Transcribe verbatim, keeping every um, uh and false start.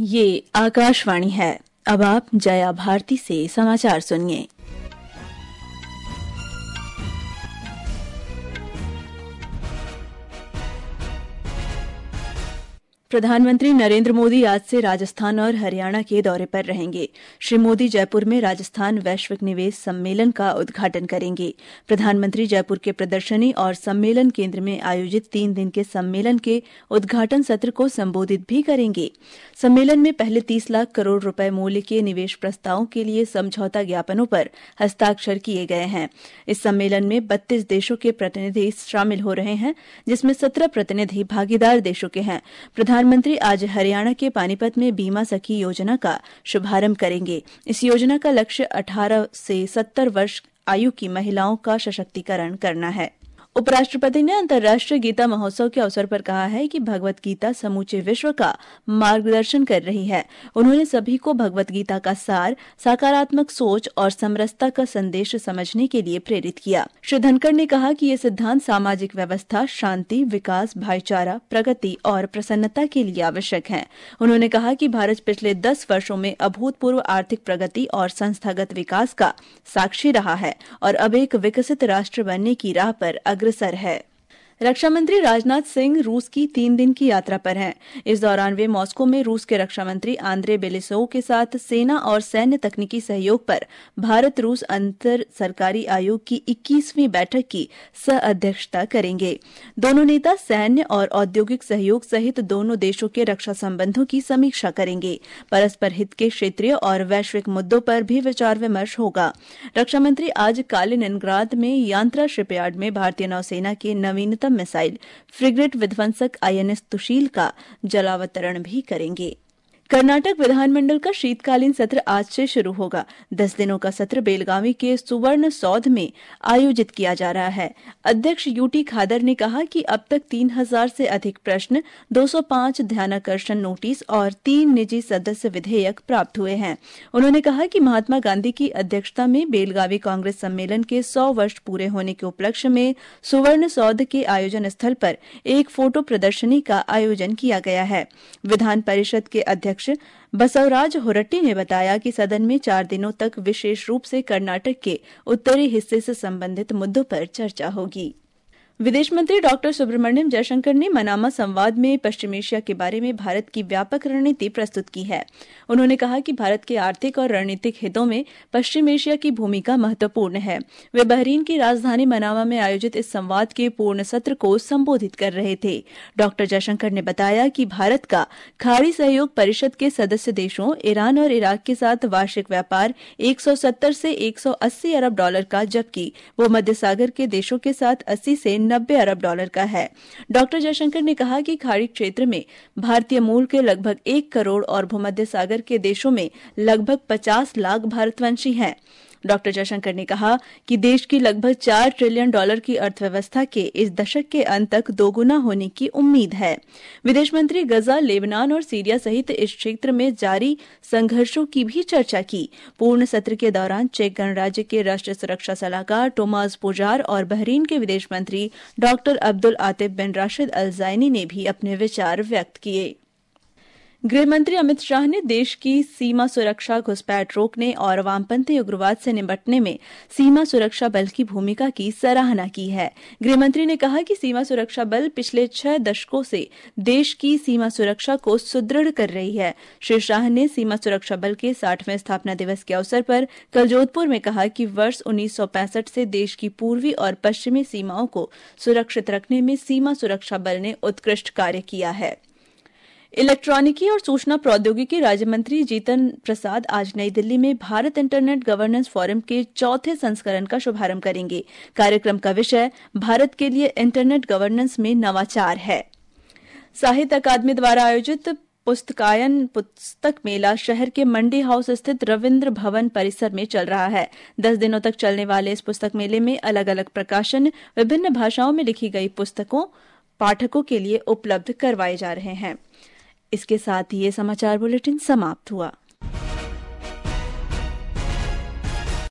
ये आकाशवाणी है। अब आप जया भारती से समाचार सुनिए। प्रधानमंत्री नरेंद्र मोदी आज से राजस्थान और हरियाणा के दौरे पर रहेंगे। श्री मोदी जयपुर में राजस्थान वैश्विक निवेश सम्मेलन का उद्घाटन करेंगे। प्रधानमंत्री जयपुर के प्रदर्शनी और सम्मेलन केंद्र में आयोजित तीन दिन के सम्मेलन के उद्घाटन सत्र को संबोधित भी करेंगे। सम्मेलन में पहले तीस लाख करोड़ रुपए मूल्य के निवेश प्रस्तावों के लिए समझौता ज्ञापनों पर हस्ताक्षर किए गए हैं। इस सम्मेलन में बत्तीस देशों के प्रतिनिधि शामिल हो रहे हैं, जिसमें सत्रह प्रतिनिधि भागीदार देशों के हैं। प्रधानमंत्री आज हरियाणा के पानीपत में बीमा सखी योजना का शुभारंभ करेंगे। इस योजना का लक्ष्य अठारह से सत्तर वर्ष आयु की महिलाओं का सशक्तिकरण करना है। उपराष्ट्रपति ने अंतर्राष्ट्रीय गीता महोत्सव के अवसर पर कहा है कि भगवत गीता समूचे विश्व का मार्गदर्शन कर रही है। उन्होंने सभी को भगवत गीता का सार, सकारात्मक सोच और समरसता का संदेश समझने के लिए प्रेरित किया। श्री धनखड़ ने कहा कि ये सिद्धांत सामाजिक व्यवस्था, शांति, विकास, भाईचारा, प्रगति और प्रसन्नता के लिए आवश्यक है। उन्होंने कहा कि भारत पिछले दस वर्षों में अभूतपूर्व आर्थिक प्रगति और संस्थागत विकास का साक्षी रहा है और अब एक विकसित राष्ट्र बनने की राह पर अग्रसर है। रक्षा मंत्री राजनाथ सिंह रूस की तीन दिन की यात्रा पर हैं। इस दौरान वे मॉस्को में रूस के रक्षा मंत्री आंद्रे बेलेसोव के साथ सेना और सैन्य तकनीकी सहयोग पर भारत रूस अंतर सरकारी आयोग की इक्कीसवीं बैठक की सह-अध्यक्षता करेंगे। दोनों नेता सैन्य और औद्योगिक सहयोग सहित दोनों देशों के रक्षा संबंधों की समीक्षा करेंगे। परस्पर हित के क्षेत्रीय और वैश्विक मुद्दों पर भी विचार विमर्श होगा। रक्षा मंत्री आज कालिनिनग्राद में यांत्रा शिपयार्ड में भारतीय नौसेना के नवीनतम मिसाइल फ्रिगेट विध्वंसक आईएनएस तुशील का जलावतरण भी करेंगे। कर्नाटक विधानमंडल का शीतकालीन सत्र आज से शुरू होगा। दस दिनों का सत्र बेलगावी के सुवर्ण सौध में आयोजित किया जा रहा है। अध्यक्ष यूटी खादर ने कहा कि अब तक तीन हजार से अधिक प्रश्न, दो सौ पांच ध्यानाकर्षण नोटिस और तीन निजी सदस्य विधेयक प्राप्त हुए हैं। उन्होंने कहा कि महात्मा गांधी की अध्यक्षता में बेलगावी कांग्रेस सम्मेलन के सौ वर्ष पूरे होने के उपलक्ष्य में सुवर्ण सौध के आयोजन स्थल पर एक फोटो प्रदर्शनी का आयोजन किया गया है। विधान परिषद के अध्यक्ष बसवराज होरट्टी ने बताया कि सदन में चार दिनों तक विशेष रूप से कर्नाटक के उत्तरी हिस्से से संबंधित मुद्दों पर चर्चा होगी। विदेश मंत्री डॉक्टर सुब्रमण्यम जयशंकर ने मनामा संवाद में पश्चिम एशिया के बारे में भारत की व्यापक रणनीति प्रस्तुत की है। उन्होंने कहा कि भारत के आर्थिक और रणनीतिक हितों में पश्चिम एशिया की भूमिका महत्वपूर्ण है। वे बहरीन की राजधानी मनामा में आयोजित इस संवाद के पूर्ण सत्र को संबोधित कर रहे थे। डॉक्टर जयशंकर ने बताया कि भारत का खाड़ी सहयोग परिषद के सदस्य देशों ईरान और इराक के साथ वार्षिक व्यापार एक सौ सत्तर से एक सौ अस्सी अरब डॉलर का, जबकि वो मध्य सागर के देशों के साथ अस्सी से नब्बे अरब डॉलर का है। डॉक्टर जयशंकर ने कहा कि खाड़ी क्षेत्र में भारतीय मूल के लगभग एक करोड़ और भूमध्य सागर के देशों में लगभग पचास लाख भारतवंशी हैं। डॉक्टर जयशंकर ने कहा कि देश की लगभग चार ट्रिलियन डॉलर की अर्थव्यवस्था के इस दशक के अंत तक दोगुना होने की उम्मीद है। विदेश मंत्री गजा, लेबनान और सीरिया सहित इस क्षेत्र में जारी संघर्षों की भी चर्चा की। पूर्ण सत्र के दौरान चेक गणराज्य के राष्ट्रीय सुरक्षा सलाहकार टोमास पुजार और बहरीन के विदेश मंत्री doctor Abdul Atif bin Rashid Al Zayani ने भी अपने विचार व्यक्त किए। गृह मंत्री अमित शाह ने देश की सीमा सुरक्षा, घुसपैठ रोकने और वामपंथी उग्रवाद से निपटने में सीमा सुरक्षा बल की भूमिका की सराहना की है। गृह मंत्री ने कहा कि सीमा सुरक्षा बल पिछले छह दशकों से देश की सीमा सुरक्षा को सुदृढ़ कर रही है। श्री शाह ने सीमा सुरक्षा बल के साठवें स्थापना दिवस के अवसर पर कल जोधपुर में कहा कि वर्ष उन्नीस सौ पैंसठ से देश की पूर्वी और पश्चिमी सीमाओं को सुरक्षित रखने में सीमा सुरक्षा बल ने उत्कृष्ट कार्य किया है। इलेक्ट्रॉनिकी और सूचना प्रौद्योगिकी राज्य मंत्री जीतन प्रसाद आज नई दिल्ली में भारत इंटरनेट गवर्नेंस फोरम के चौथे संस्करण का शुभारंभ करेंगे। कार्यक्रम का विषय भारत के लिए इंटरनेट गवर्नेंस में नवाचार है। साहित्य अकादमी द्वारा आयोजित पुस्तकायन पुस्तक मेला शहर के मंडी हाउस स्थित रविंद्र भवन परिसर में चल रहा है। दस दिनों तक चलने वाले इस पुस्तक मेले में अलग अलग प्रकाशन, विभिन्न भाषाओं में लिखी गई पुस्तकों पाठकों के लिए उपलब्ध करवाए जा रहे हैं। इसके साथ ही ये समाचार बुलेटिन समाप्त हुआ।